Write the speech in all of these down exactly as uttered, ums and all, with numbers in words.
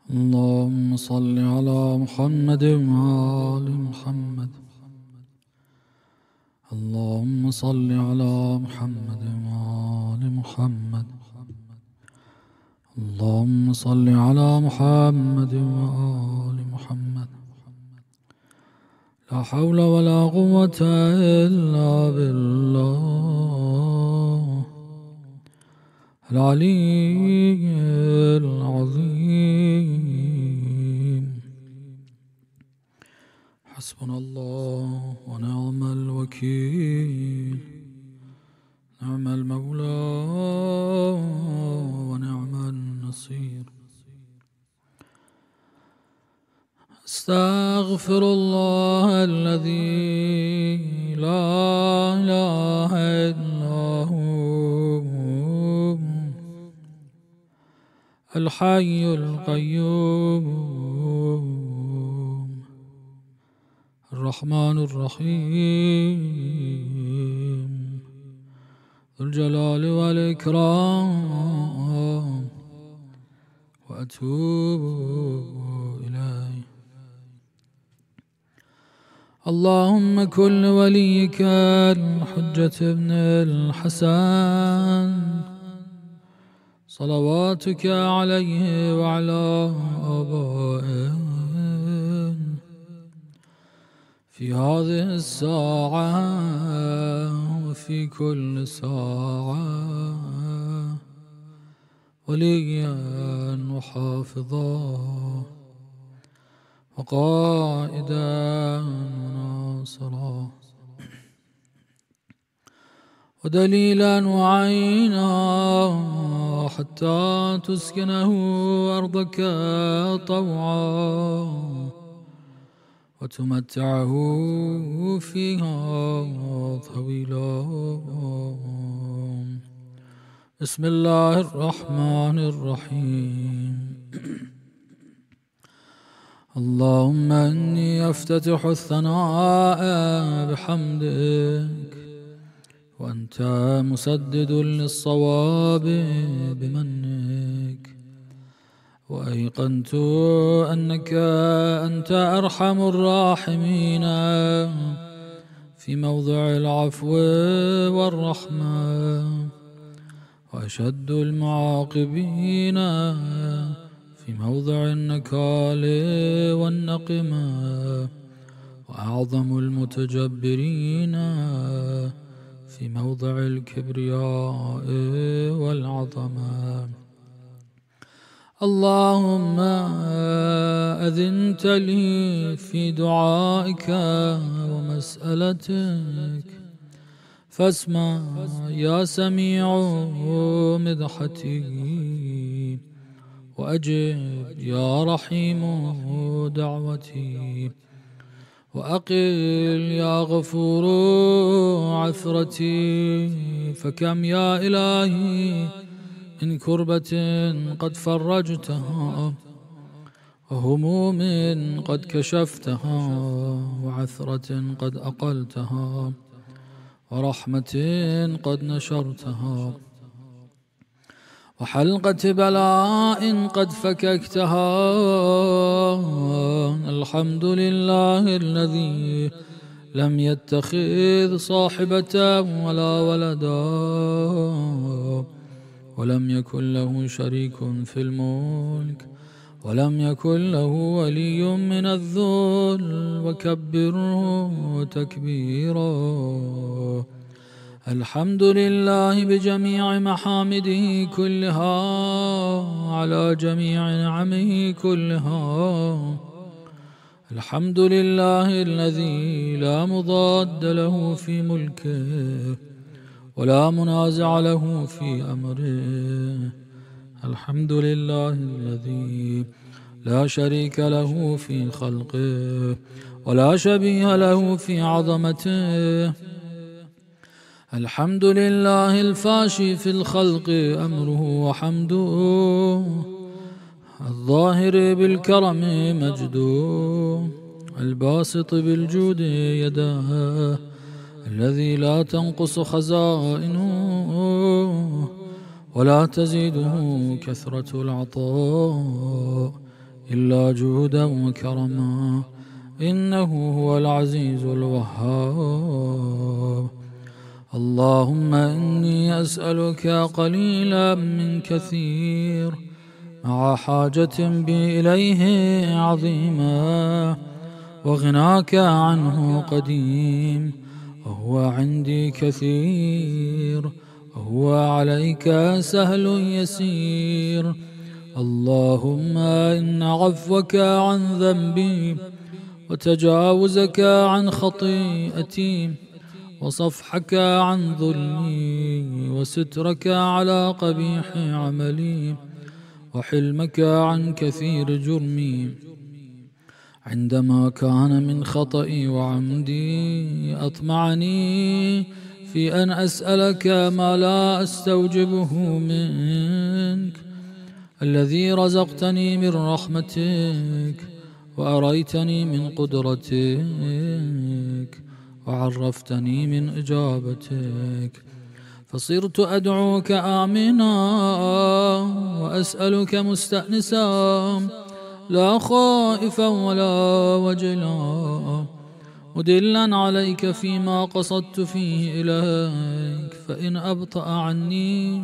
اللهم صل على محمد وآل محمد. اللهم صل على محمد وآل محمد. اللهم صل على محمد وآل محمد. لا حول ولا قوة إلا بالله العلي العظيم. حسبنا الله ونعم الوكيل، نعم المولى ونعم النصير. استغفر الله الذي لا إله إلا هو الحي القيوم الرحمن الرحيم ذو الجلال والإكرام، وأتوب إليه. اللهم كن لوليك الحجة ابن الحسن صلواتك عليه وعلى آبائه في هذه الساعة وفي كل ساعة وليا وحافظا وقائدا وناصرا ودليلا وعينا حتى تسكنه أرضك طوعا وتمتعه فيها طويلا. بسم الله الرحمن الرحيم. اللهم إني أفتتح الثناء بحمدك، وأنت مسدد للصواب بمنك، وأيقنت أنك أنت أرحم الراحمين في موضع العفو والرحمة، وأشد المعاقبين في موضع النكال والنقمة، وأعظم المتجبرين في موضع الكبرياء والعظمة. اللهم أذنت لي في دعائك ومسألتك، فاسمع يا سميع مدحتي، وأجب يا رحيم دعوتي، وأقل يا غفور عثرتي. فكم يا إلهي من كربة قد فرجتها، وهموم قد كشفتها، وعثرة قد أقلتها، ورحمة قد نشرتها، وحلقة بلاء قد فككتها. الحمد لله الذي لم يتخذ صاحبة ولا ولدا، ولم يكن له شريك في الملك، ولم يكن له ولي من الذل، وكبره تكبيرا. الحمد لله بجميع محامده كلها، على جميع نعمه كلها. الحمد لله الذي لا مضاد له في ملكه، ولا منازع له في أمره. الحمد لله الذي لا شريك له في خلقه، ولا شبيه له في عظمته. الحمد لله الفاشي في الخلق أمره وحمده، الظاهر بالكرم مجده، الباسط بالجود يداه، الذي لا تنقص خزائنه ولا تزيده كثرة العطاء إلا جودا وكرما، إنه هو العزيز الوهاب. اللهم إني أسألك قليلا من كثير، مع حاجة بي إليه عظيمة، وغناك عنه قديم، وهو عندي كثير، وهو عليك سهل يسير. اللهم إن عفوك عن ذنبي، وتجاوزك عن خطيئتي، وصفحك عن ظلمي، وسترك على قبيح عملي، وحلمك عن كثير جرمي، عندما كان من خطئي وعمدي أطمعني في أن أسألك ما لا أستوجبه منك، الذي رزقتني من رحمتك، وأريتني من قدرتك، وعرفتني من إجابتك، فصرت أدعوك آمنا وأسألك مستأنسا، لا خائفا ولا وجلا، مدلا عليك فيما قصدت فيه إليك. فإن أبطأ عني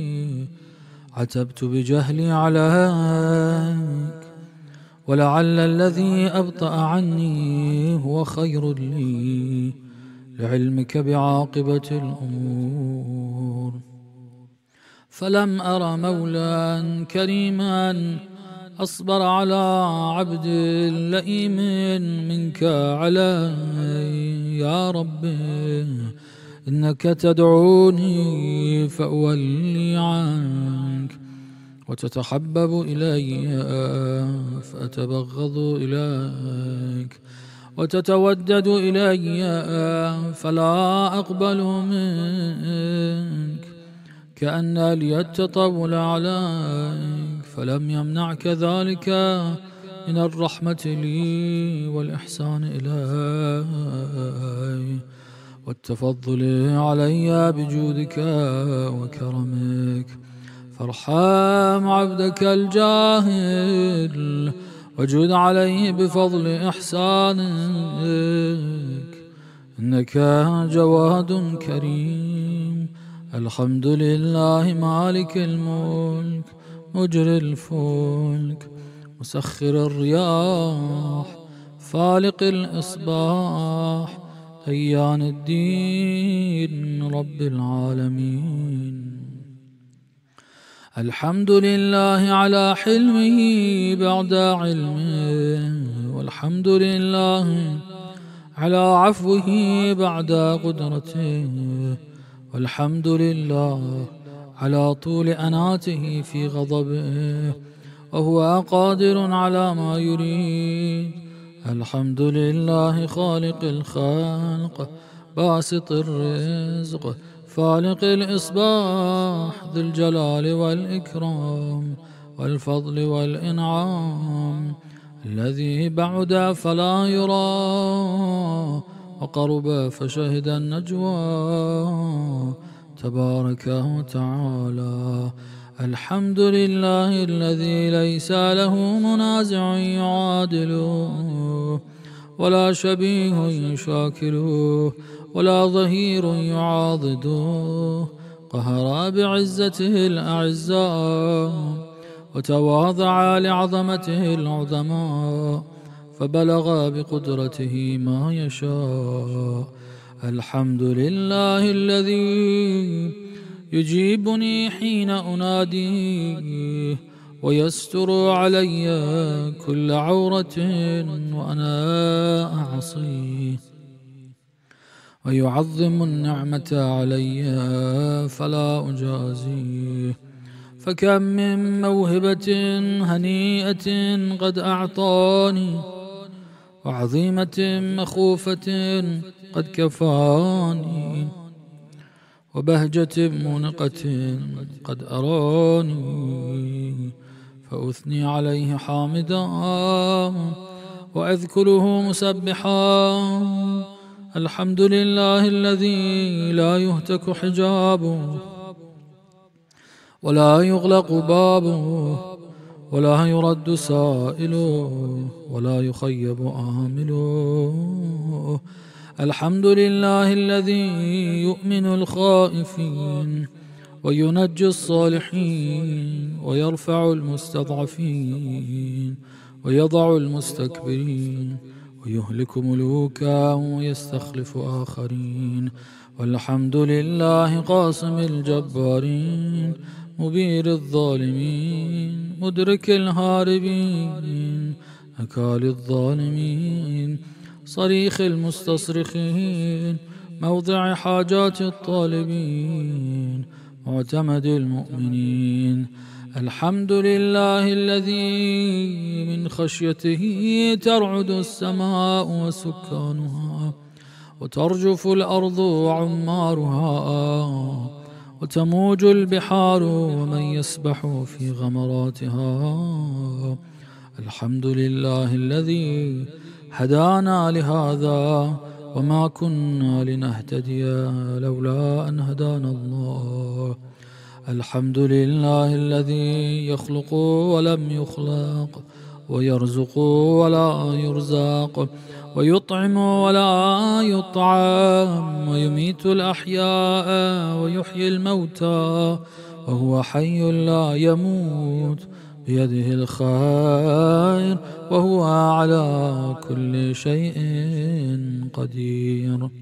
عتبت بجهلي عليك، ولعل الذي أبطأ عني هو خير لي، لعلمك بعاقبة الأمور. فلم أر مولا كريما أصبر على عبد لئيم منك علي. يا رب إنك تدعوني فأولي عنك، وتتحبب إلي فأتبغض إليك، وتتودد إلي فلا أقبل منك، كأن لي التطول عليك، فلم يمنعك ذلك من الرحمة لي والإحسان إلي والتفضل علي بجودك وكرمك. فارحم عبدك الجاهل، وجد عليه بفضل إحسانك، إنك جواد كريم. الحمد لله مالك الملك، مجري الفلك، مسخر الرياح، فالق الإصباح، ديان الدين، رب العالمين. الحمد لله على حلمه بعد علمه، والحمد لله على عفوه بعد قدرته، والحمد لله على طول أناته في غضبه، وهو قادر على ما يريد. الحمد لله خالق الخلق، باسط الرزق، فالق الإصباح، ذي الجلال والإكرام والفضل والإنعام، الذي بعد فلا يرى، وقرب فشهد النجوى، تبارك وتعالى. الحمد لله الذي ليس له منازع يعادله، ولا شبيه يشاكله، ولا ظهير يعاضده. قهر بعزته الأعزاء، وتواضع لعظمته العظماء، فبلغ بقدرته ما يشاء. الحمد لله الذي يجيبني حين أناديه، ويستر علي كل عورة وأنا أعصيه، ويعظم النعمة علي فلا أجازيه. فكم من موهبة هنيئة قد أعطاني، وعظيمة مخوفة قد كفاني، وبهجة منقة قد أراني، فأثني عليه حامدا وأذكره مسبحا. الحمد لله الذي لا يهتك حجابه، ولا يغلق بابه، ولا يرد سائله ولا يخيب آمله. الحمد لله الذي يؤمن الخائفين وينجي الصالحين ويرفع المستضعفين ويضع المستكبرين ويهلك ملوكا ويستخلف آخرين. والحمد لله قاسم الجبارين مبير الظالمين مدرك الهاربين أكال الظالمين صريخ المستصرخين موضع حاجات الطالبين معتمد المؤمنين. الحمد لله الذي من خشيته ترعد السماء وسكانها وترجف الأرض وعمارها وتموج البحار ومن يسبح في غمراتها. الحمد لله الذي هدانا لهذا وما كنا لنهتدي لولا أن هدانا الله. الحمد لله الذي يخلق ولم يخلق ويرزق ولا يرزق ويطعم ولا يطعم ويميت الأحياء ويحيي الموتى وهو حي لا يموت بيده الخير وهو على كل شيء قدير.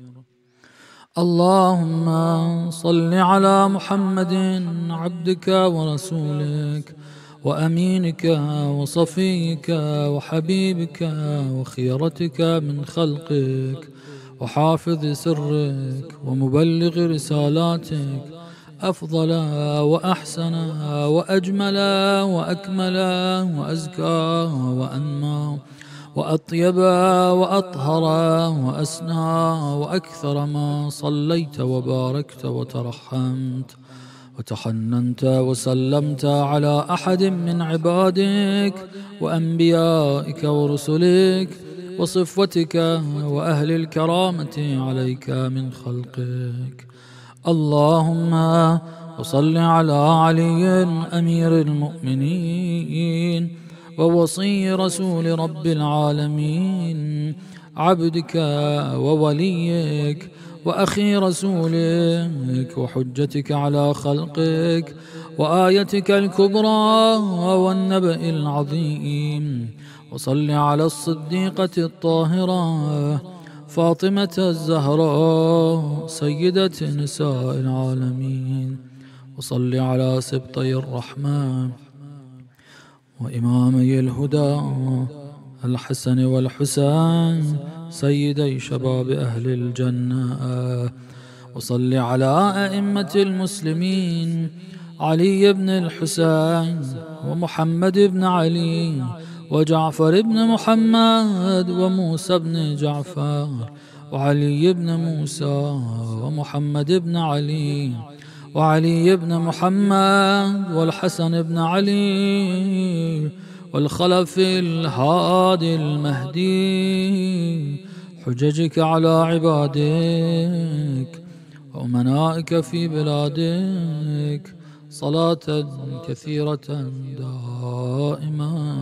اللهم صل على محمد عبدك ورسولك وأمينك وصفيك وحبيبك وخيرتك من خلقك وحافظ سرك ومبلغ رسالاتك أفضل وأحسن وأجمل وأكمل وأزكى وأنمى وأطيب وأطهر وأسنى وأكثر ما صليت وباركت وترحمت وتحننت وسلمت على أحد من عبادك وأنبيائك ورسلك وصفتك وأهل الكرامة عليك من خلقك. اللهم وصل على علي أمير المؤمنين ووصي رسول رب العالمين عبدك ووليك وأخي رسولك وحجتك على خلقك وآيتك الكبرى والنبأ العظيم. وصل على الصديقة الطاهرة فاطمة الزهراء سيدة نساء العالمين. وصل على سبطي الرحمن وإمامي الهدى الحسن والحسين سيدي شباب أهل الجنة. وصل على أئمة المسلمين علي بن الحسين ومحمد بن علي وجعفر بن محمد وموسى بن جعفر وعلي بن موسى ومحمد بن علي وعلي بن محمد والحسن بن علي والخلف الهادي المهدي حججك على عبادك وأمنائك في بلادك صلاة كثيرة دائمة.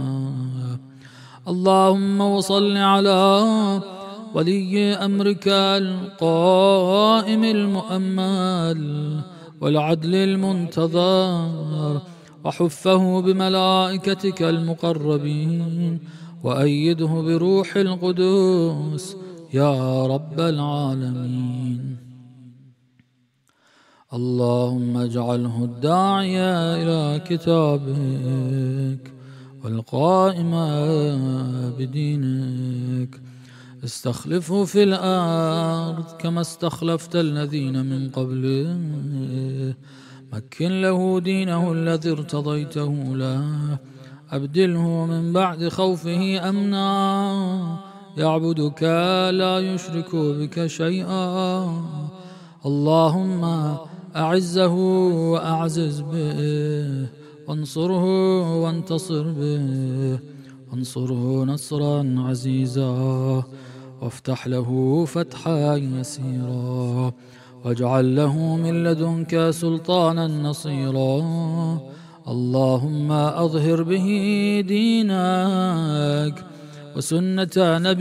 اللهم وصل على ولي أمرك القائم المؤمل والعدل المنتظر وحفه بملائكتك المقربين وأيده بروح القدوس يا رب العالمين. اللهم اجعله الداعية إلى كتابك والقائم بدينك استخلفه في الأرض كما استخلفت الذين من قبله. مكن له دينه الذي ارتضيته له أبدله من بعد خوفه أمنا يعبدك لا يشرك بك شيئا. اللهم أعزه وأعزز به وانصره وانتصر به وانصره نصرا عزيزا وافتح له فتحا يسيرا واجعل له من لدنك سلطانا نصيرا. اللهم أظهر به دينك وسنة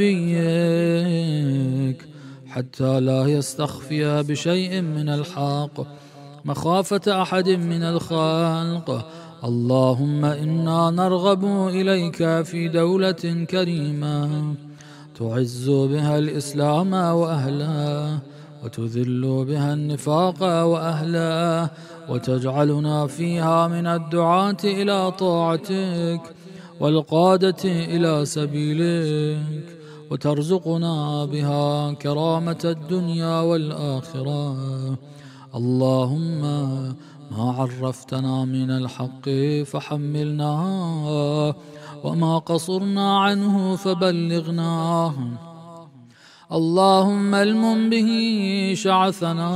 نبيك حتى لا يستخفي بشيء من الحق مخافة أحد من الخلق. اللهم إنا نرغب إليك في دولة كريمة تعز بها الإسلام وأهله وتذل بها النفاق وأهله، وتجعلنا فيها من الدعاة إلى طاعتك والقادة إلى سبيلك، وترزقنا بها كرامة الدنيا والآخرة. اللهم ما عرفتنا من الحق فحملناه، وما قصرنا عنه فبلغناه. اللهم المم به شعثنا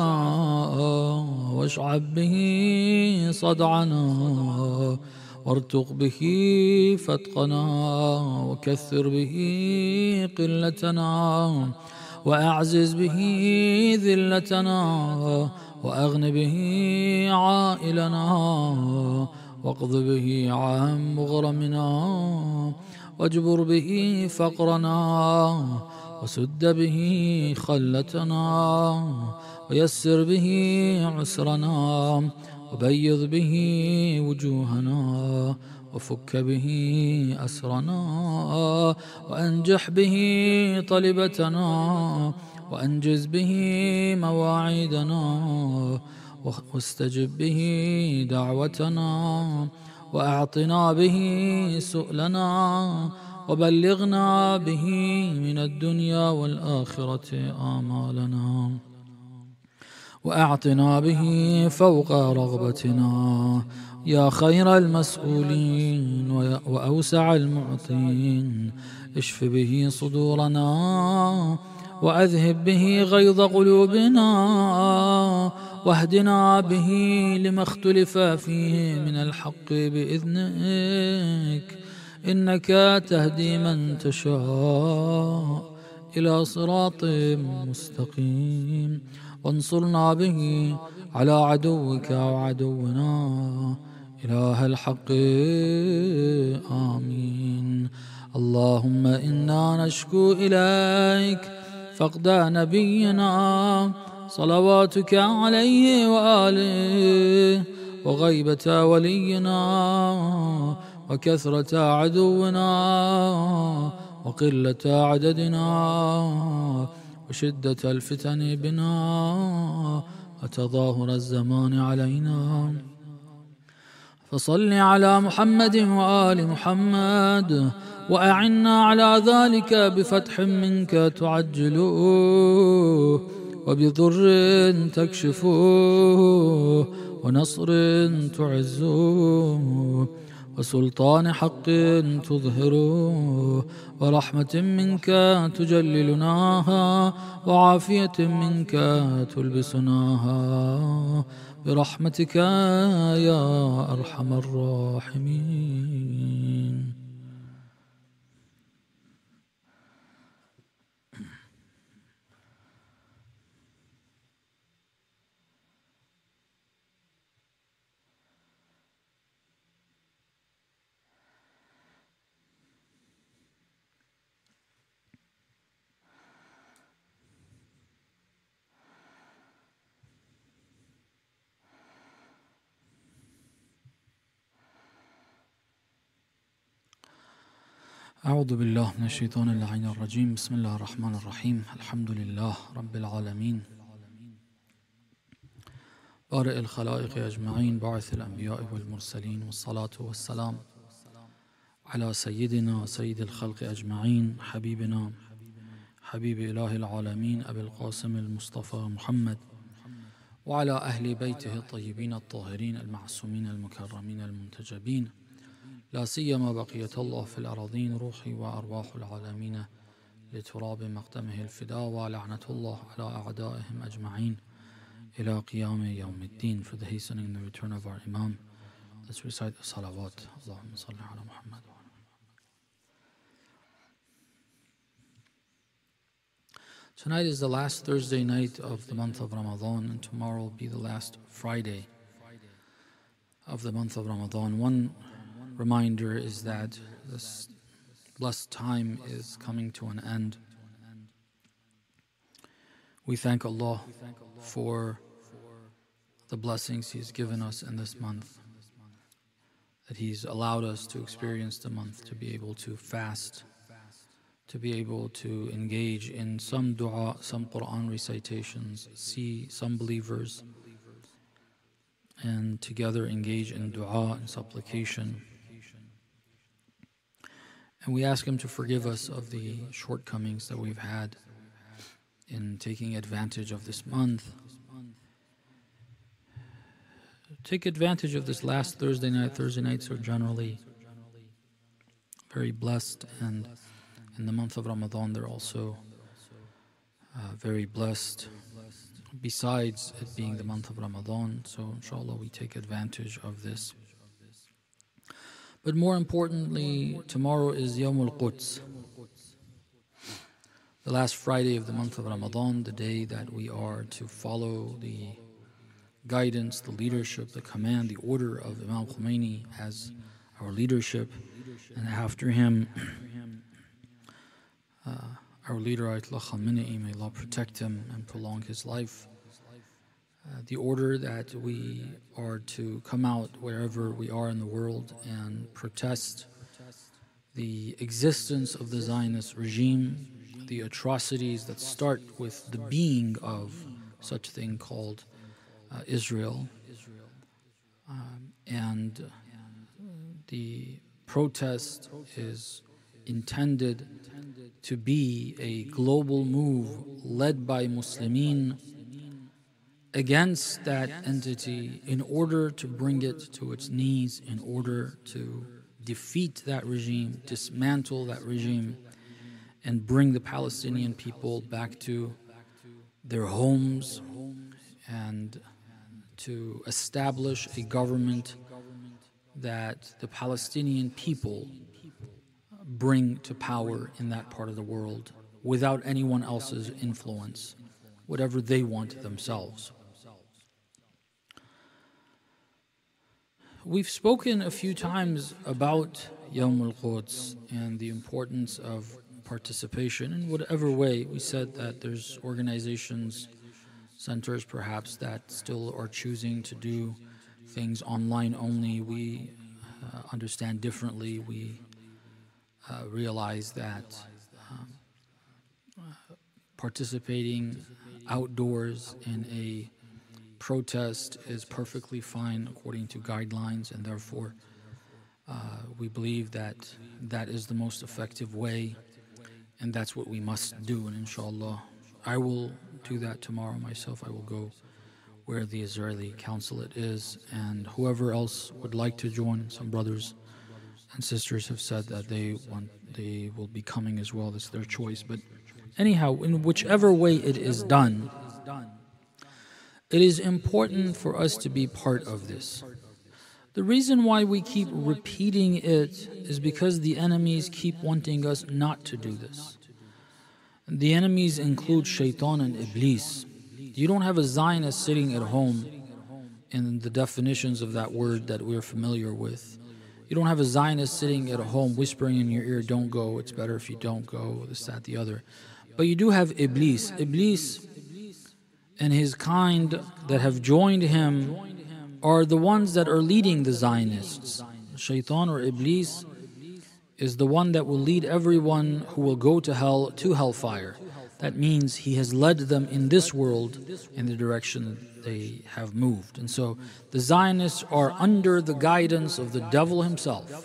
واشعب به صدعنا، وارتق به فتقنا، وكثر به قلتنا، وأعزز به ذلتنا، وأغن به عائلنا، واقض به عن مغرمنا، واجبر به فقرنا، وسد به خلتنا، ويسر به عسرنا، وبيض به وجوهنا، وفك به أسرنا، وأنجح به طلبتنا، وأنجز به مواعيدنا، واستجب به دعوتنا، وأعطنا به سؤلنا، وبلغنا به من الدنيا والآخرة آمالنا، وأعطنا به فوق رغبتنا يا خير المسؤولين وأوسع المعطين. اشف به صدورنا، وأذهب به غيظ قلوبنا، واهدنا به لما اختلف فيه من الحق بإذنك، إنك تهدي من تشاء إلى صراط مستقيم. وانصرنا به على عدوك وعدونا إله الحق آمين. اللهم إنا نشكو إليك فقد نبينا صلواتك عليه وآله، وغيبة ولينا، وكثرة عدونا، وقلة عددنا، وشدة الفتن بنا، وتظاهر الزمان علينا. فصل على محمد وآل محمد، وأعنا على ذلك بفتح منك تعجلوه، وبضر تكشفوه، ونصر تعزوه، وسلطان حق تظهروه، ورحمة منك تجللناها، وعافية منك تلبسناها، برحمتك يا أرحم الراحمين. أعوذ بالله من الشيطان اللعين الرجيم. بسم الله الرحمن الرحيم. الحمد لله رب العالمين، بارئ الخلائق أجمعين، باعث الأنبياء والمرسلين، والصلاة والسلام على سيدنا سيد الخلق أجمعين، حبيبنا حبيب إله العالمين أبي القاسم المصطفى محمد، وعلى أهل بيته الطيبين الطاهرين المعصومين المكرمين المنتجبين، لا سيما بقية الله في الأراضين، روحي وأرواح العالمين لتراب مقدمه الفداء، ولعنة الله على أعدائهم أجمعين إلى قيام يوم الدين. For the hastening and the return of our Imam, let's recite the salawat. Allahumma salli ala Muhammad. Tonight is the last Thursday night of the month of Ramadan, and tomorrow will be the last Friday. of the month of Ramadan. One reminder is that this blessed time is coming to an end. We thank Allah for the blessings He's given us in this month, that He's allowed us to experience the month, to be able to fast, to be able to engage in some dua, some Quran recitations, see some believers, and together engage in dua and supplication. And we ask Him to forgive us of the shortcomings that we've had in taking advantage of this month. Take advantage of this last Thursday night. Thursday nights are generally very blessed, and in the month of Ramadan they're also uh, very blessed, besides it being the month of Ramadan. So inshallah we take advantage of this. But more importantly, tomorrow is Yawm al-Quds, the last Friday of the month of Ramadan, the day that we are to follow the guidance, the leadership, the command, the order of Imam Khomeini as our leadership, and after him, uh, our leader Ayatollah Khamenei, may Allah protect him and prolong his life. Uh, the order that we are to come out wherever we are in the world and protest the existence of the Zionist regime, the atrocities that start with the being of such a thing called uh, Israel, um, and the protest is intended to be a global move led by Muslimin against that entity in order to bring it to its knees, in order to defeat that regime, dismantle that regime, and bring the Palestinian people back to their homes and to establish a government that the Palestinian people bring to power in that part of the world without anyone else's influence, whatever they want themselves. We've spoken a few times about Yawm al-Quds and the importance of participation in whatever way. We said that there's organizations, centers perhaps, that still are choosing to do things online only. We uh, understand differently. We uh, realize that um, uh, participating outdoors in a protest is perfectly fine according to guidelines, and therefore uh, we believe that that is the most effective way, and that's what we must do. And inshallah, I will do that tomorrow myself. I will go where the Israeli consulate is, and whoever else would like to join. Some brothers and sisters have said that they want, they will be coming as well. That's their choice. But anyhow, in whichever way it is done, it is important for us to be part of this. The reason why we keep repeating it is because the enemies keep wanting us not to do this. The enemies include Shaitan and Iblis. You don't have a Zionist sitting at home in the definitions of that word that we're familiar with. You don't have a Zionist sitting at home whispering in your ear, don't go, it's better if you don't go, this, that, the other. But you do have Iblis. Iblis and his kind that have joined him are the ones that are leading the Zionists. Shaitan or Iblis is the one that will lead everyone who will go to hell to hellfire. That means he has led them in this world in the direction they have moved. And so the Zionists are under the guidance of the devil himself.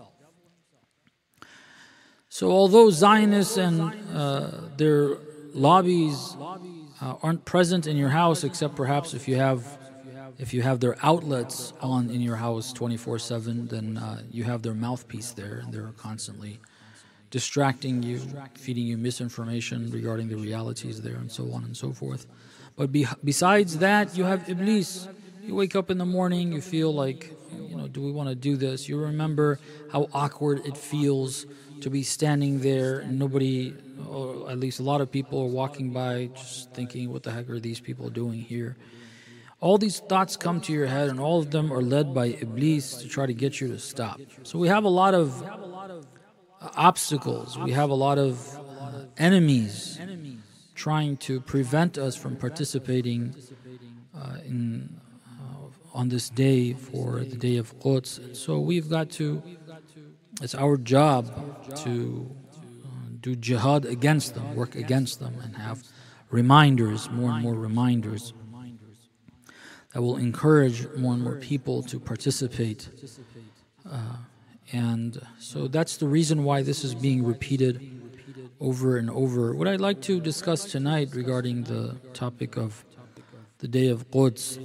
So although Zionists and uh, their lobbies uh, aren't present in your house, except perhaps if you have If you have their outlets on in your house twenty-four seven, then uh, you have their mouthpiece there, and they're constantly distracting you, feeding you misinformation regarding the realities there, and so on and so forth. But be besides that, you have Iblis. You wake up in the morning, you feel like, you know, do we want to do this? You remember how awkward it feels to be standing there, and nobody, or at least a lot of people, are walking by just thinking, what the heck are these people doing here? All these thoughts come to your head, and all of them are led by Iblis to try to get you to stop. So we have a lot of uh, obstacles. We have a lot of uh, enemies trying to prevent us from participating uh, in uh, on this day for the day of Quds. So we've got to, it's our job to uh, do jihad against them, work against them, and have reminders, more and more reminders that will encourage more and more people to participate. Uh, and so that's the reason why this is being repeated over and over. What I'd like to discuss tonight regarding the topic of the day of Quds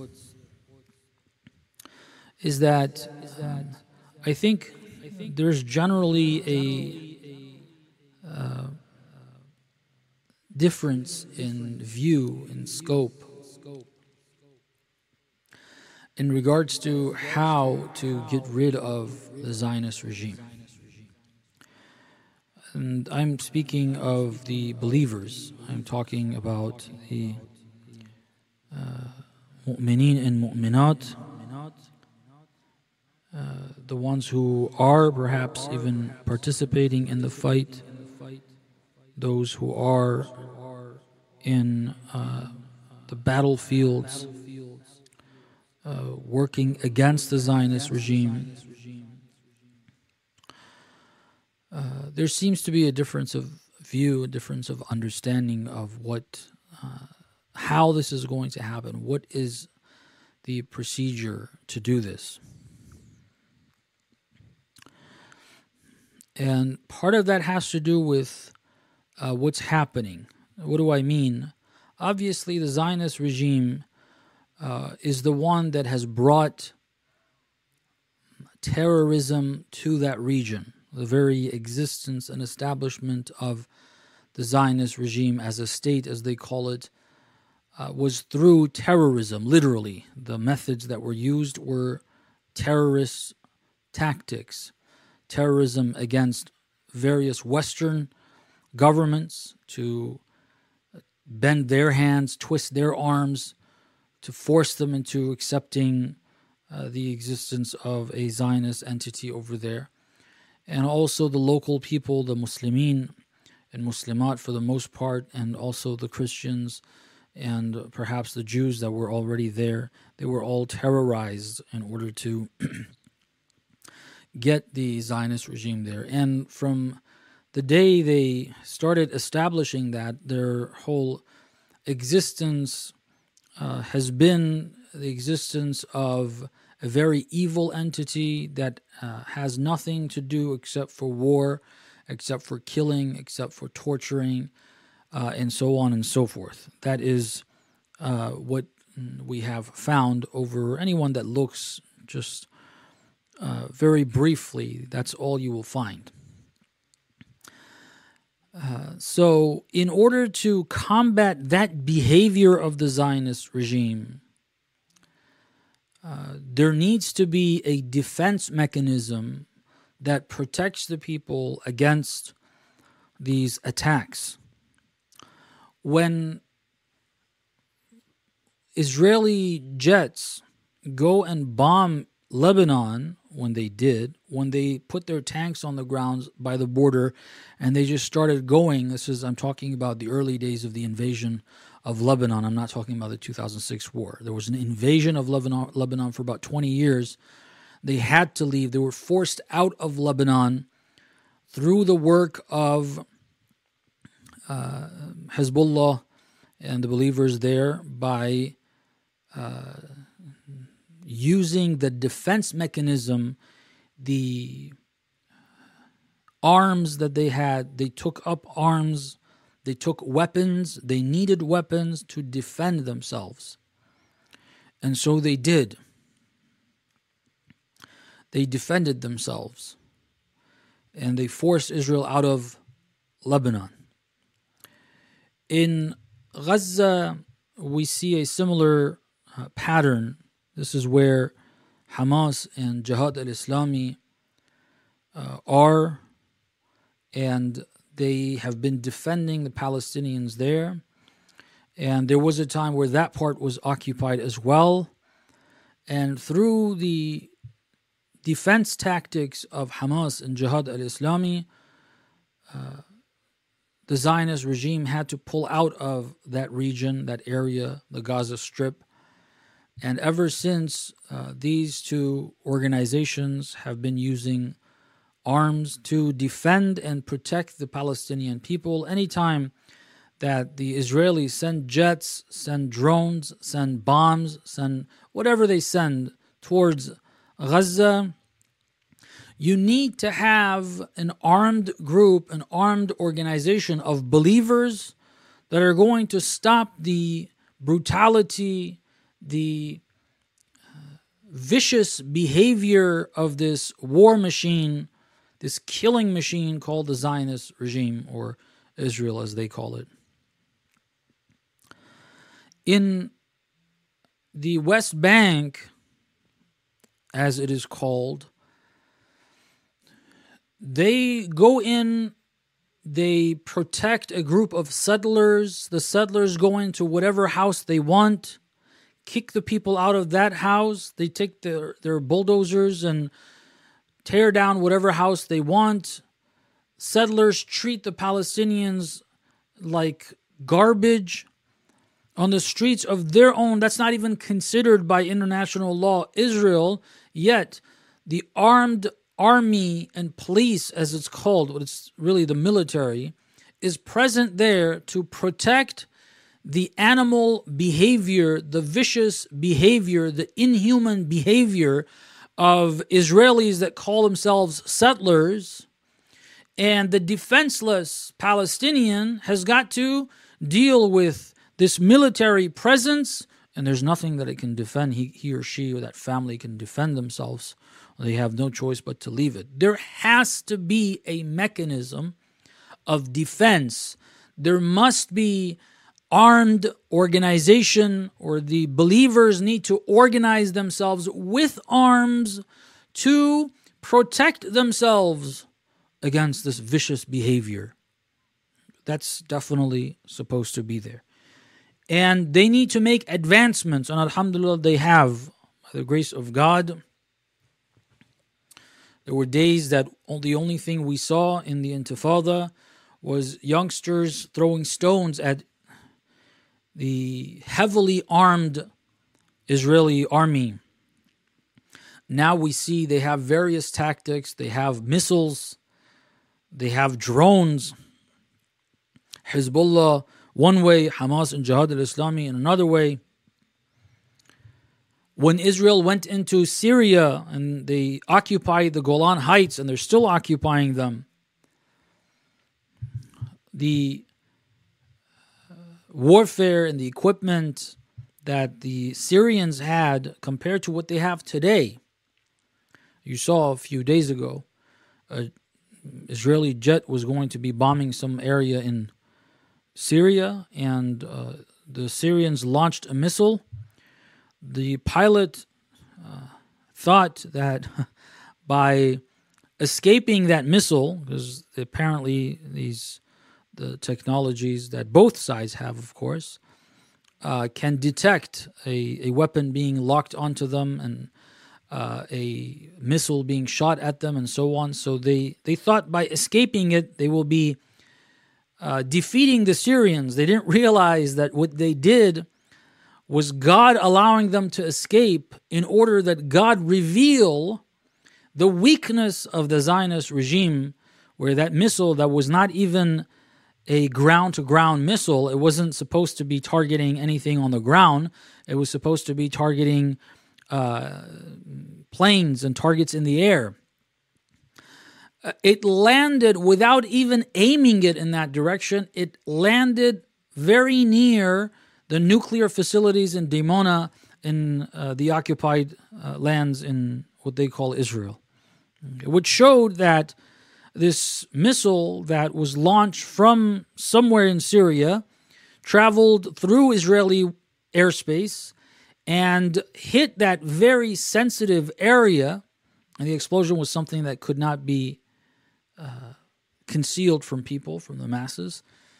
is that um, I think there's generally a uh, difference in view, in scope, in regards to how to get rid of the Zionist regime. And I'm speaking of the believers. I'm talking about the uh, mu'mineen and mu'minat, uh, the ones who are perhaps even participating in the fight, those who are in uh, the battlefields, Uh, working against the Zionist regime. Uh, there seems to be a difference of view, a difference of understanding of what, uh, how this is going to happen. What is the procedure to do this? And part of that has to do with uh, what's happening. What do I mean? Obviously, the Zionist regime Uh, is the one that has brought terrorism to that region. The very existence and establishment of the Zionist regime as a state, as they call it, uh, was through terrorism, literally. The methods that were used were terrorist tactics, terrorism against various Western governments to bend their hands, twist their arms, to force them into accepting uh, the existence of a Zionist entity over there. And also the local people, the Muslimin and Muslimat for the most part, and also the Christians and perhaps the Jews that were already there, they were all terrorized in order to get the Zionist regime there. And from the day they started establishing that, their whole existence Uh, has been the existence of a very evil entity that uh, has nothing to do except for war, except for killing, except for torturing, uh, and so on and so forth. That is uh, what we have found over anyone that looks just uh, very briefly. That's all you will find. Uh, so in order to combat that behavior of the Zionist regime, uh, there needs to be a defense mechanism that protects the people against these attacks. When Israeli jets go and bomb Lebanon, when they did, when they put their tanks on the grounds by the border and they just started going, this is, I'm talking about the early days of the invasion of Lebanon. I'm not talking about the two thousand six war. There was an invasion of Lebanon, Lebanon for about twenty years. They had to leave. They were forced out of Lebanon through the work of uh, Hezbollah and the believers there by uh, using the defense mechanism, the arms that they had. They took up arms, they took weapons, they needed weapons to defend themselves. And so they did. They defended themselves. And they forced Israel out of Lebanon. In Gaza, we see a similar uh, pattern. This is where Hamas and Jihad al-Islami uh, are, and they have been defending the Palestinians there. And there was a time where that part was occupied as well. And through the defense tactics of Hamas and Jihad al-Islami, uh, the Zionist regime had to pull out of that region, that area, the Gaza Strip. And ever since, uh, these two organizations have been using arms to defend and protect the Palestinian people. Anytime that the Israelis send jets, send drones, send bombs, send whatever they send towards Gaza, you need to have an armed group, an armed organization of believers that are going to stop the brutality, the uh, vicious behavior of this war machine, this killing machine called the Zionist regime, or Israel as they call it. In the West Bank, as it is called, they go in, they protect a group of settlers. The settlers go into whatever house they want, kick the people out of that house. They take their, their bulldozers and tear down whatever house they want. Settlers treat the Palestinians like garbage on the streets of their own. That's not even considered by international law Israel, yet the armed army and police, as it's called, what it's really the military, is present there to protect the animal behavior, the vicious behavior, the inhuman behavior of Israelis that call themselves settlers. And the defenseless Palestinian has got to deal with this military presence, and there's nothing that it can defend. He, he or she or that family can defend themselves. They have no choice but to leave it. There has to be a mechanism of defense. There must be armed organization, or the believers need to organize themselves with arms to protect themselves against this vicious behavior. That's definitely supposed to be there. And they need to make advancements, and alhamdulillah they have, by the grace of God. There were days that the only thing we saw in the Intifada was youngsters throwing stones at the heavily armed Israeli army. Now we see they have various tactics. They have missiles. They have drones. Hezbollah one way, Hamas and Jihad al-Islami in another way. When Israel went into Syria and they occupied the Golan Heights, and they're still occupying them, the warfare and the equipment that the Syrians had compared to what they have today. You saw a few days ago, an Israeli jet was going to be bombing some area in Syria, and uh, the Syrians launched a missile. The pilot uh, thought that by escaping that missile, because apparently these the technologies that both sides have, of course, uh, can detect a, a weapon being locked onto them and uh, a missile being shot at them and so on. So they, they thought by escaping it, they will be uh, defeating the Syrians. They didn't realize that what they did was God allowing them to escape in order that God reveal the weakness of the Zionist regime, where that missile that was not even a ground-to-ground missile, it wasn't supposed to be targeting anything on the ground. It was supposed to be targeting uh, planes and targets in the air. It landed without even aiming it in that direction. It landed very near the nuclear facilities in Dimona, in uh, the occupied uh, lands in what they call Israel, which showed that this missile that was launched from somewhere in Syria traveled through Israeli airspace and hit that very sensitive area, and the explosion was something that could not be uh, concealed from people, from the masses.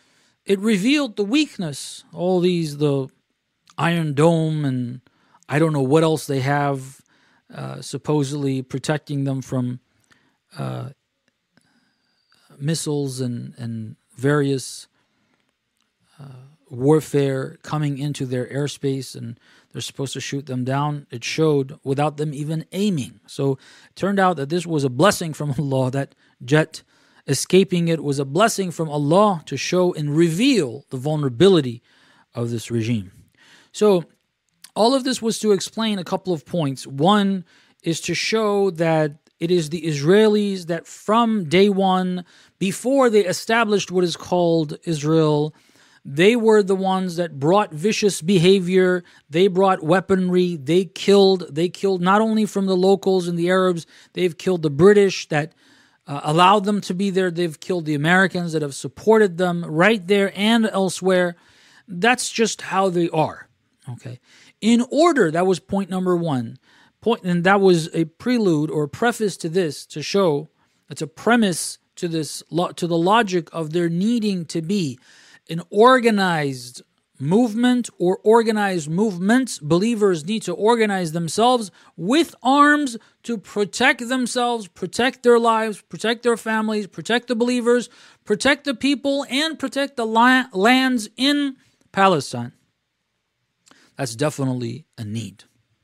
it revealed the weakness. All these, the Iron Dome, and I don't know what else they have, uh, supposedly protecting them from uh, missiles and, and various uh, warfare coming into their airspace, and they're supposed to shoot them down. It showed without them even aiming. So it turned out that this was a blessing from Allah. That jet escaping it was a blessing from Allah to show and reveal the vulnerability of this regime. So all of this was to explain a couple of points. One is to show that it is the Israelis that from day one, before they established what is called Israel, they were the ones that brought vicious behavior. They brought weaponry. They killed. They killed not only from the locals and the Arabs, they've killed the British that uh, allowed them to be there. They've killed the Americans that have supported them right there and elsewhere. That's just how they are. Okay. In order, that was point number one. Point, and that was a prelude or preface to this, to show, it's a premise to this, to the logic of there needing to be an organized movement or organized movements. Believers need to organize themselves with arms to protect themselves, protect their lives, protect their families, protect the believers, protect the people, and protect the la- lands in Palestine. That's definitely a need.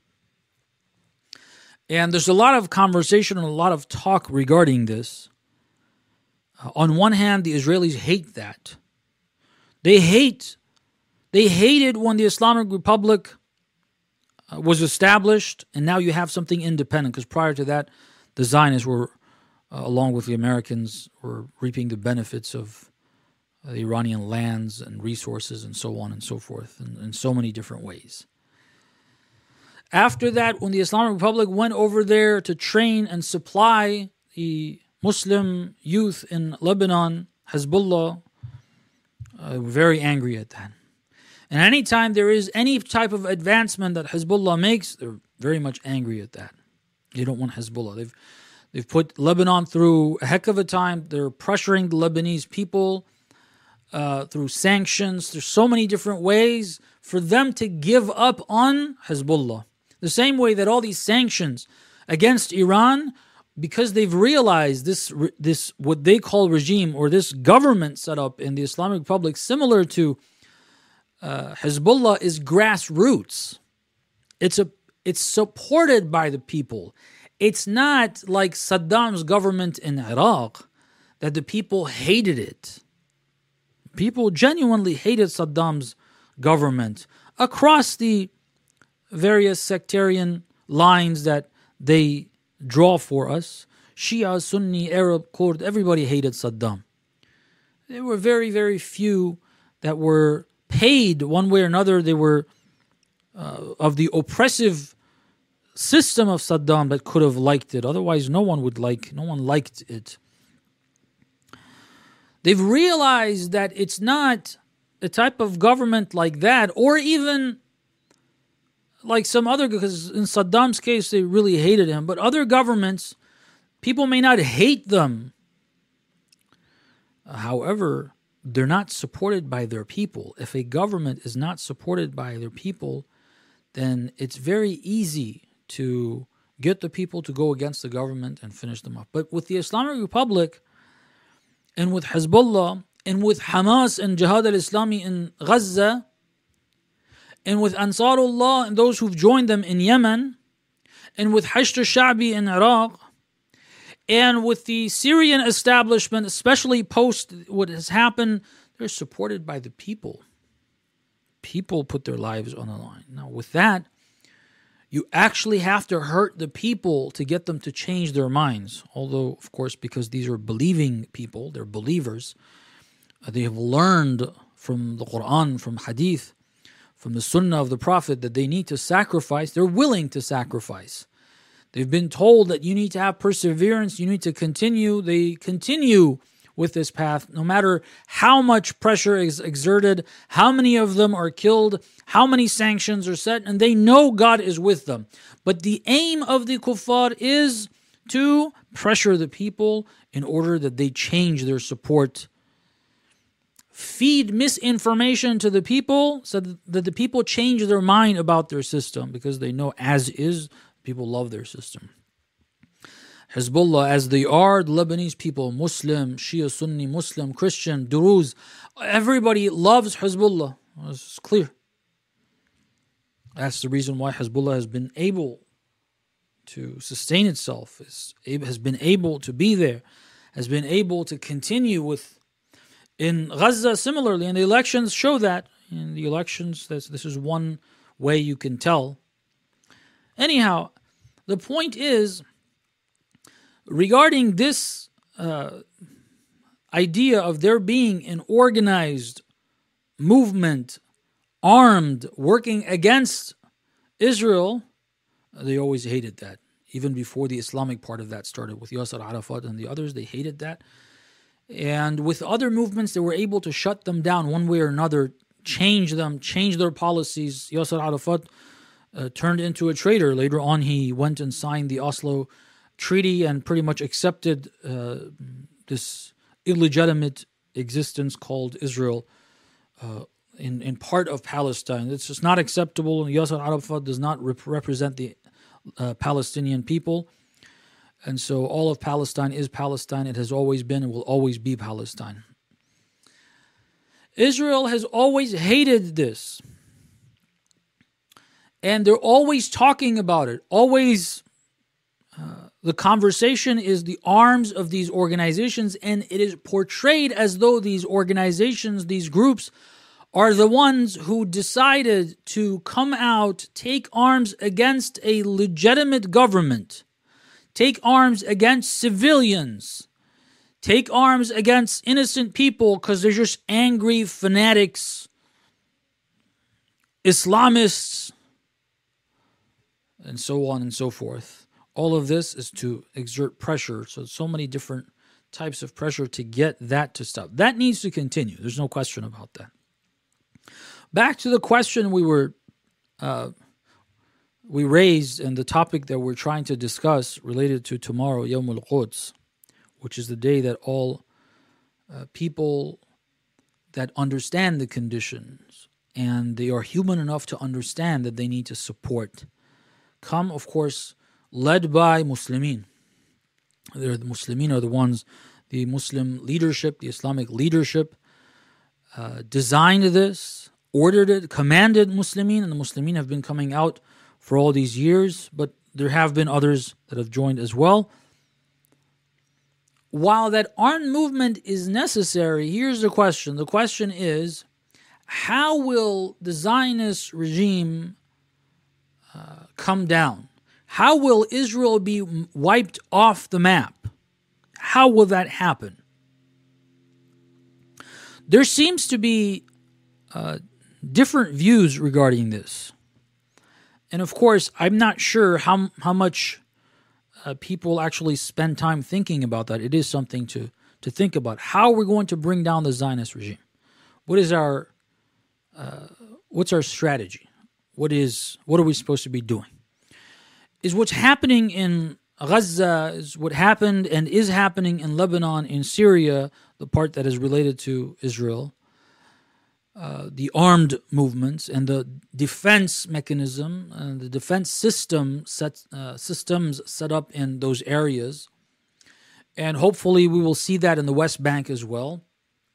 And there's a lot of conversation and a lot of talk regarding this. Uh, on one hand, the Israelis hate that. They hate, they hated when the Islamic Republic uh, was established, and now you have something independent, because prior to that, the Zionists were, uh, along with the Americans, were reaping the benefits of uh, the Iranian lands and resources and so on and so forth, in, in so many different ways. After that, when the Islamic Republic went over there to train and supply the Muslim youth in Lebanon, Hezbollah, uh, were very angry at that. And anytime there is any type of advancement that Hezbollah makes, they're very much angry at that. They don't want Hezbollah. They've they've put Lebanon through a heck of a time. They're pressuring the Lebanese people uh, through sanctions. There's so many different ways for them to give up on Hezbollah. The same way that all these sanctions against Iran, because they've realized this, this what they call regime, or this government set up in the Islamic Republic, similar to uh, Hezbollah, is grassroots. It's a it's supported by the people. It's not like Saddam's government in Iraq, that the people hated it. People genuinely hated Saddam's government across the various sectarian lines that they draw for us. Shia, Sunni, Arab, Kurd, everybody hated Saddam. There were very, very few that were paid one way or another. They were uh, of the oppressive system of Saddam that could have liked it. Otherwise, no one would like, no one liked it. They've realized that it's not a type of government like that, or even like some other, because in Saddam's case, they really hated him. But other governments, people may not hate them. However, they're not supported by their people. If a government is not supported by their people, then it's very easy to get the people to go against the government and finish them up. But with the Islamic Republic, and with Hezbollah, and with Hamas and Jihad al-Islami in Gaza, and with Ansarullah and those who've joined them in Yemen, and with Hasht al-Sha'bi in Iraq, and with the Syrian establishment, especially post what has happened, they're supported by the people. People put their lives on the line. Now, with that, you actually have to hurt the people to get them to change their minds. Although, of course, because these are believing people, they're believers, they have learned from the Quran, from Hadith, from the Sunnah of the Prophet, that they need to sacrifice. They're willing to sacrifice. They've been told that you need to have perseverance, you need to continue. They continue with this path, no matter how much pressure is exerted, how many of them are killed, how many sanctions are set, and they know God is with them. But the aim of the kuffar is to pressure the people in order that they change their support feed misinformation to the people so that the people change their mind about their system, because they know as is, people love their system. Hezbollah, as they are, the Lebanese people, Muslim, Shia, Sunni, Muslim, Christian, Druze, everybody loves Hezbollah. It's clear. That's the reason why Hezbollah has been able to sustain itself, has been able to be there, has been able to continue with. In Gaza, similarly, and the elections show that. In the elections, this, this is one way you can tell. Anyhow, the point is, regarding this uh, idea of there being an organized movement, armed, working against Israel, they always hated that. Even before the Islamic part of that started with Yasser Arafat and the others, they hated that. And with other movements, they were able to shut them down one way or another, change them, change their policies. Yasser Arafat uh, turned into a traitor. Later on, he went and signed the Oslo Treaty and pretty much accepted uh, this illegitimate existence called Israel uh, in, in part of Palestine. It's just not acceptable. Yasser Arafat does not rep- represent the uh, Palestinian people. And so all of Palestine is Palestine. It has always been and will always be Palestine. Israel has always hated this. And they're always talking about it. Always, uh, the conversation is the arms of these organizations, and it is portrayed as though these organizations, these groups, are the ones who decided to come out, take arms against a legitimate government, take arms against civilians, take arms against innocent people because they're just angry fanatics, Islamists, and so on and so forth. All of this is to exert pressure. So, so many different types of pressure to get that to stop. That needs to continue. There's no question about that. Back to the question we were uh, we raised and the topic that we're trying to discuss related to tomorrow, Yawm al-Quds, which is the day that all uh, people that understand the conditions and they are human enough to understand that they need to support come, of course, led by Muslimin. They're the Muslimin are the ones, the Muslim leadership, the Islamic leadership uh, designed this, ordered it, commanded Muslimin, and the Muslimin have been coming out for all these years, but there have been others that have joined as well. While that armed movement is necessary, here's the question. The question is, how will the Zionist regime uh, come down? How will Israel be wiped off the map? How will that happen? There seems to be uh, different views regarding this. And of course, I'm not sure how how much uh, people actually spend time thinking about that. It is something to, to think about. How we're going to bring down the Zionist regime. What is our uh, what's our strategy? What is what are we supposed to be doing? Is what's happening in Gaza, is what happened and is happening in Lebanon, in Syria, the part that is related to Israel, uh, the armed movements and the defense mechanism and the defense system set, uh, systems set up in those areas. And hopefully we will see that in the West Bank as well.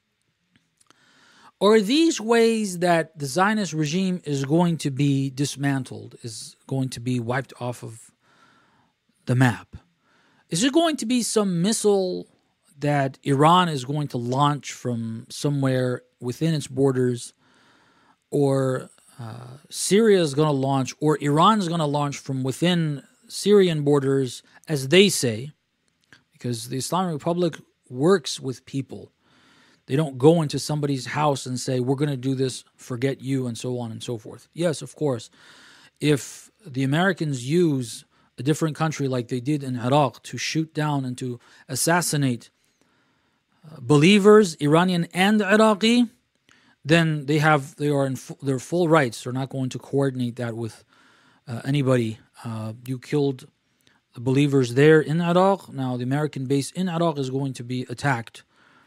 Are these ways that the Zionist regime is going to be dismantled, is going to be wiped off of the map? Is it going to be some missile that Iran is going to launch from somewhere within its borders, or uh, Syria is going to launch, or Iran is going to launch from within Syrian borders, as they say, because the Islamic Republic works with people. They don't go into somebody's house and say, we're going to do this, forget you, and so on and so forth. Yes, of course. If the Americans use a different country like they did in Iraq to shoot down and to assassinate uh, believers, Iranian and Iraqi, then they have they are in f- their full rights. They're not going to coordinate that with uh, anybody. Uh, you killed the believers there in Iraq. Now the American base in Iraq is going to be attacked.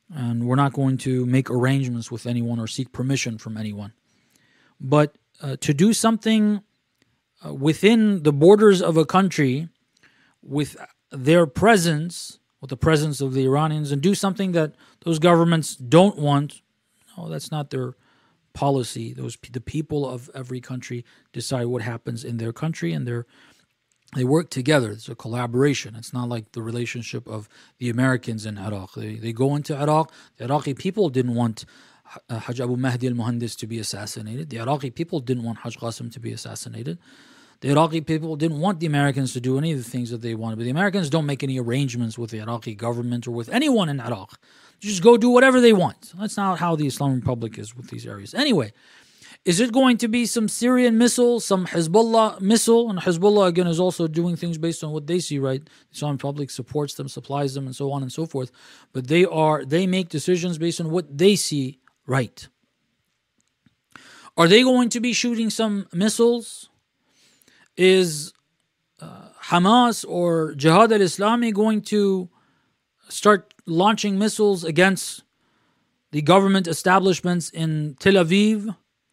and we're not going to make arrangements with anyone or seek permission from anyone. But uh, to do something uh, within the borders of a country with their presence, with the presence of the Iranians, and do something that those governments don't want, no, that's not their policy. Those the people of every country decide what happens in their country, and they're They work together. It's a collaboration. It's not like the relationship of the Americans in Iraq. They, they go into Iraq. The Iraqi people didn't want uh, Hajj Abu Mahdi al-Muhandis to be assassinated. The Iraqi people didn't want Hajj Qasim to be assassinated. The Iraqi people didn't want the Americans to do any of the things that they wanted. But the Americans don't make any arrangements with the Iraqi government or with anyone in Iraq. They just go do whatever they want. That's not how the Islamic Republic is with these areas. Anyway, is it going to be some Syrian missile, some Hezbollah missile? And Hezbollah, again, is also doing things based on what they see, right? The Islamic Republic supports them, supplies them, and so on and so forth. But they are they make decisions based on what they see right. Are they going to be shooting some missiles? Is uh, Hamas or Jihad al-Islami going to start launching missiles against the government establishments in Tel Aviv,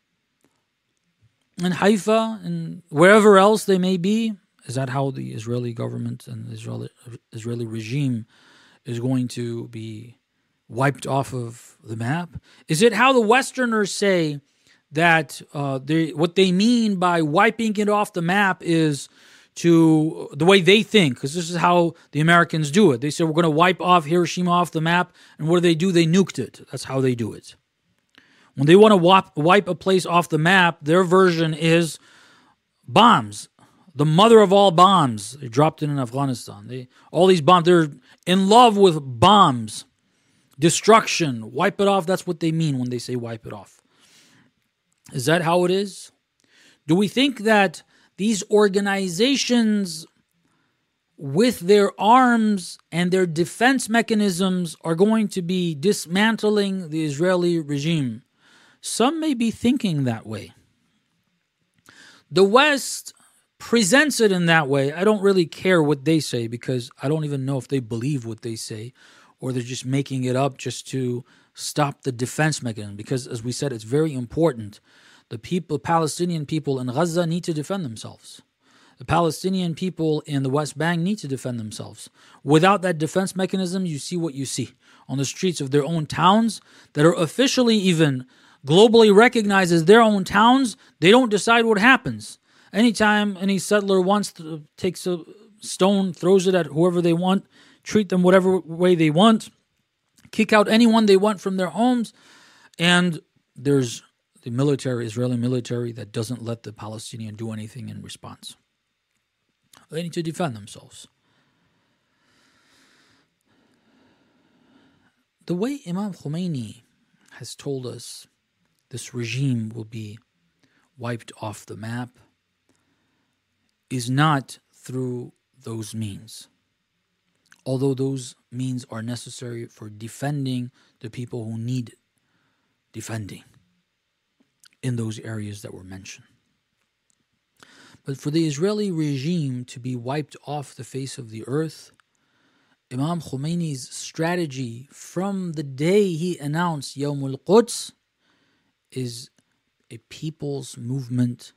in Haifa, and wherever else they may be? Is that how the Israeli government and the Israeli, Israeli regime is going to be wiped off of the map? Is it how the Westerners say that uh, they, what they mean by wiping it off the map is to the way they think? Because this is how the Americans do it. They say, we're going to wipe off Hiroshima off the map, and what do they do? They nuked it. That's how they do it. When they want to wipe, wipe a place off the map, their version is bombs. The mother of all bombs. They dropped it in Afghanistan. They, all these bombs, they're in love with bombs. Destruction. Wipe it off. That's what they mean when they say wipe it off. Is that how it is? Do we think that these organizations with their arms and their defense mechanisms are going to be dismantling the Israeli regime? Some may be thinking that way. The West presents it in that way. I don't really care what they say, because I don't even know if they believe what they say, or they're just making it up just to stop the defense mechanism. Because, as we said, it's very important. The people, Palestinian people in Gaza need to defend themselves. The Palestinian people in the West Bank need to defend themselves. Without that defense mechanism, you see what you see on the streets of their own towns that are officially even globally recognized as their own towns. They don't decide what happens. Anytime any settler wants to takes a stone, throws it at whoever they want, treat them whatever way they want, kick out anyone they want from their homes, and there's the military, Israeli military, that doesn't let the Palestinian do anything in response. They need to defend themselves. The way Imam Khomeini has told us this regime will be wiped off the map is not through those means. Although those means are necessary for defending the people who need defending in those areas that were mentioned. But for the Israeli regime to be wiped off the face of the earth, Imam Khomeini's strategy from the day he announced Yawm al-Quds is a people's movement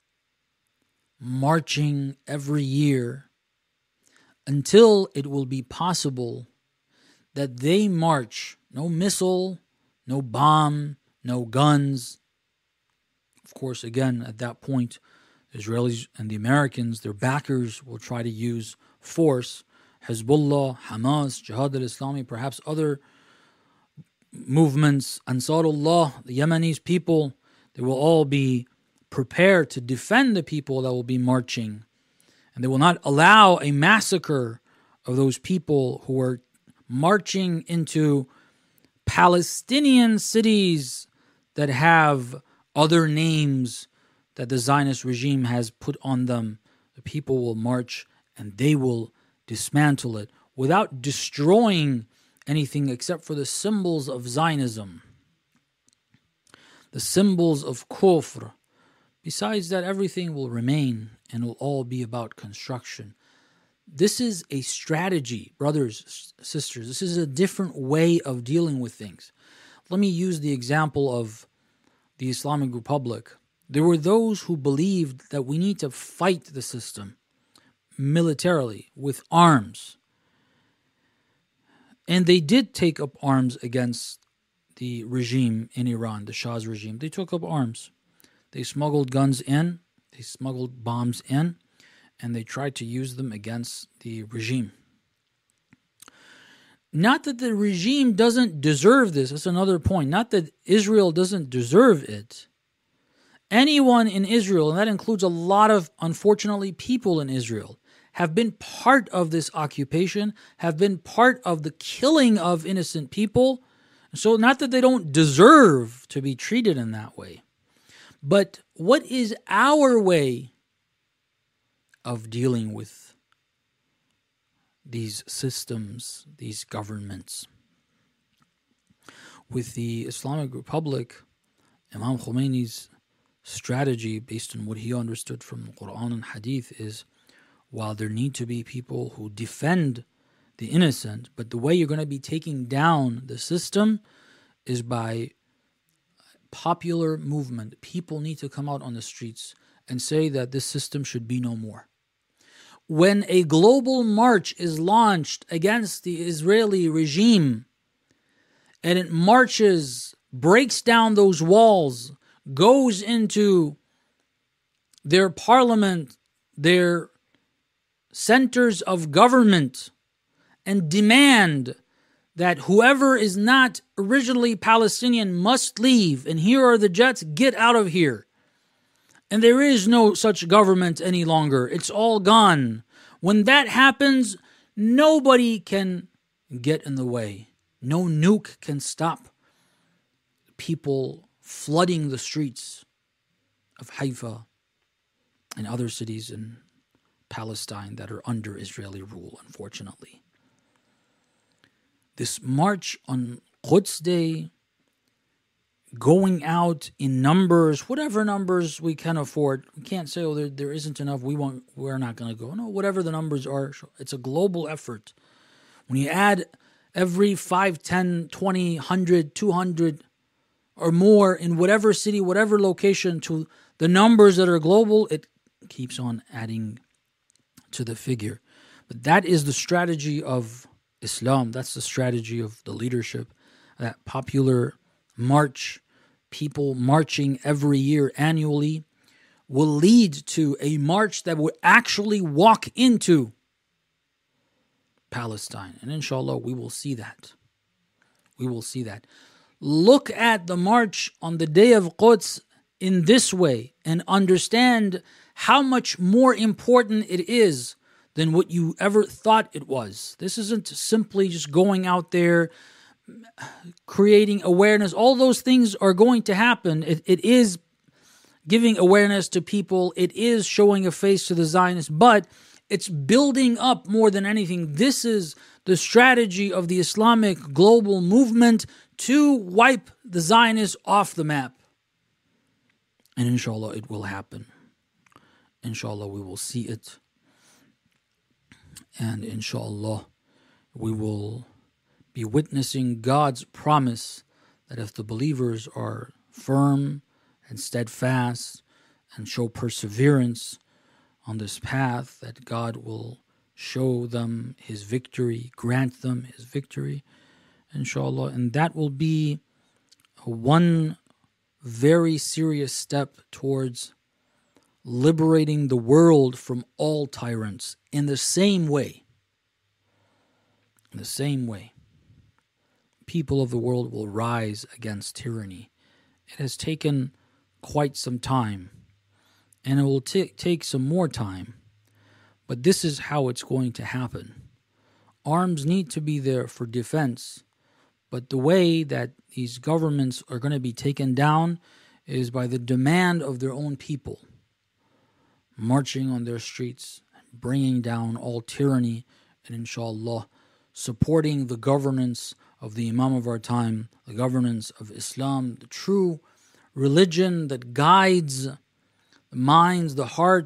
marching every year until it will be possible that they march, no missile, no bomb, no guns. Of course, again, at that point, the Israelis and the Americans, their backers, will try to use force. Hezbollah, Hamas, Jihad al-Islami, perhaps other movements, Ansarullah, the Yemenis people, they will all be prepared to defend the people that will be marching. And they will not allow a massacre of those people who are marching into Palestinian cities that have other names that the Zionist regime has put on them. The people will march and they will dismantle it without destroying anything except for the symbols of Zionism, the symbols of kufr. Besides that, everything will remain and it will all be about construction. This is a strategy, brothers, sisters. This is a different way of dealing with things. Let me use the example of the Islamic Republic. There were those who believed that we need to fight the system militarily with arms. And they did take up arms against the regime in Iran, the Shah's regime. They took up arms. They smuggled guns in, they smuggled bombs in, and they tried to use them against the regime. Not that the regime doesn't deserve this, that's another point. Not that Israel doesn't deserve it. Anyone in Israel, and that includes a lot of, unfortunately, people in Israel, have been part of this occupation, have been part of the killing of innocent people. So not that they don't deserve to be treated in that way, but what is our way of dealing with these systems, these governments? With the Islamic Republic, Imam Khomeini's strategy, based on what he understood from the Quran and Hadith, is while there need to be people who defend the innocent, but the way you're going to be taking down the system is by popular movement. People need to come out on the streets and say that this system should be no more. When a global march is launched against the Israeli regime, and it marches, breaks down those walls, goes into their parliament, their centers of government, and demand that whoever is not originally Palestinian must leave, and here are the jets, get out of here. And there is no such government any longer. It's all gone. When that happens, nobody can get in the way. No nuke can stop people flooding the streets of Haifa and other cities in Palestine that are under Israeli rule, unfortunately. This march on Quds Day, going out in numbers, whatever numbers we can afford. We can't say, oh, there, there isn't enough, we won't, we're not going to go. No, whatever the numbers are, it's a global effort. When you add every five, ten, twenty, one hundred, two hundred or more in whatever city, whatever location to the numbers that are global, it keeps on adding to the figure. But that is the strategy of Islam. That's the strategy of the leadership. That popular march, people marching every year annually, will lead to a march that will actually walk into Palestine. And inshallah, we will see that. We will see that. Look at the march on the day of Quds in this way and understand how much more important it is than what you ever thought it was. This isn't simply just going out there, creating awareness. All those things are going to happen. It, it is giving awareness to people. It is showing a face to the Zionists, but it's building up more than anything. This is the strategy of the Islamic global movement to wipe the Zionists off the map. And inshallah, it will happen. Inshallah, we will see it. And inshallah, we will be witnessing God's promise that if the believers are firm and steadfast and show perseverance on this path, that God will show them His victory, grant them His victory, inshallah. And that will be one very serious step towards liberating the world from all tyrants in the same way. In the same way. People of the world will rise against tyranny. It has taken quite some time, and it will t- take some more time. But this is how it's going to happen. Arms need to be there for defense, but the way that these governments are going to be taken down is by the demand of their own people, marching on their streets, bringing down all tyranny, and inshallah, supporting the governance of the Imam of our time, the governance of Islam, the true religion that guides the minds, the hearts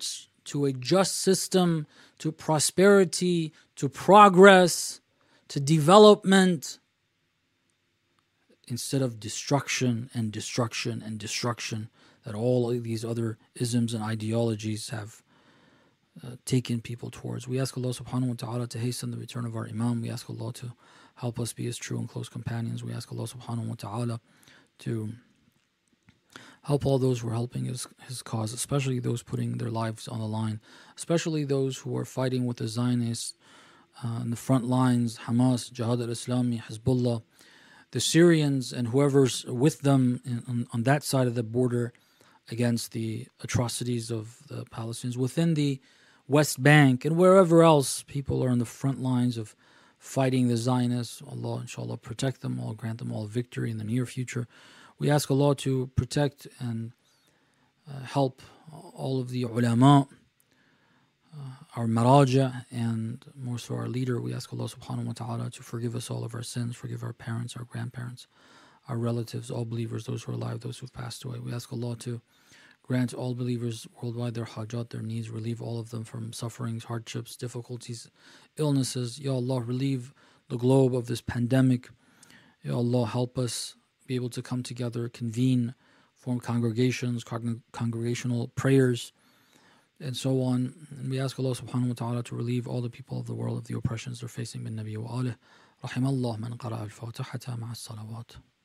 to a just system, to prosperity, to progress, to development, instead of destruction and destruction and destruction that all of these other isms and ideologies have uh, taken people towards. We ask Allah subhanahu wa ta'ala to hasten the return of our Imam. We ask Allah to help us be his true and close companions. We ask Allah subhanahu wa ta'ala to help all those who are helping his, his cause, especially those putting their lives on the line, especially those who are fighting with the Zionists uh, in the front lines, Hamas, Jihad al-Islami, Hezbollah, the Syrians and whoever's with them in, on, on that side of the border against the atrocities of the Palestinians within the West Bank and wherever else people are on the front lines of fighting the Zionists. Allah, inshallah, protect them all, grant them all victory in the near future. We ask Allah to protect and uh, help all of the ulama, uh, our maraja, and more so our leader. We ask Allah subhanahu wa ta'ala to forgive us all of our sins, forgive our parents, our grandparents, our relatives, all believers, those who are alive, those who have passed away. We ask Allah to grant all believers worldwide their hajat, their needs, relieve all of them from sufferings, hardships, difficulties, illnesses. Ya Allah, relieve the globe of this pandemic. Ya Allah, help us be able to come together, convene, form congregations, con- congregational prayers, and so on. And we ask Allah subhanahu wa ta'ala to relieve all the people of the world of the oppressions they're facing. Bin Nabi wa alih. Rahimallah man qara'a al-Fatihata ma'a as-salawat.